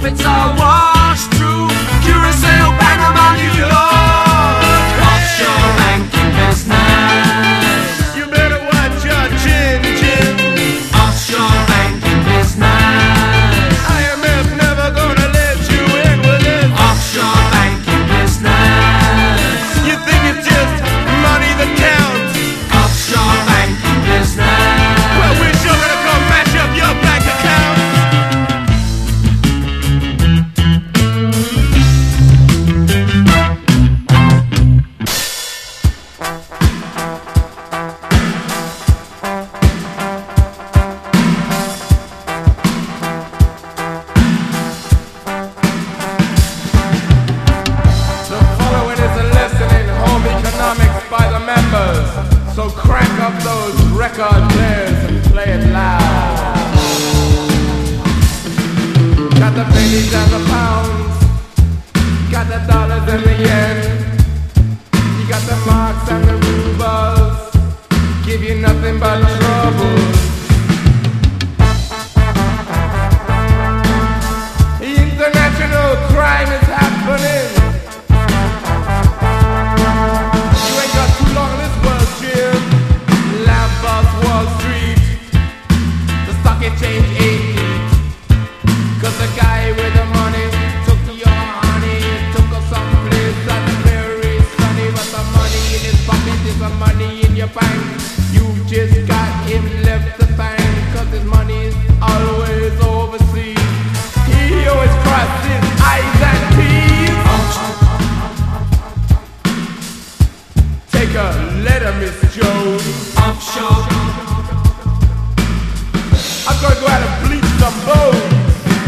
profits are washed through Curacao, Panama, New York. Offshore banking business. You better watch your chin, Jim. Offshore banking business. IMF never gonna let you in with it. Offshore banking business. You think it's just money that counts? Offshore banking business. Well, we're sure gonna come match up your bank account. The following is a lesson in home economics by the members. So crank up those record players and play it loud. Got the pennies and the pounds, got the dollars and the yen. You got the marks and the rubles, give you nothing but trouble.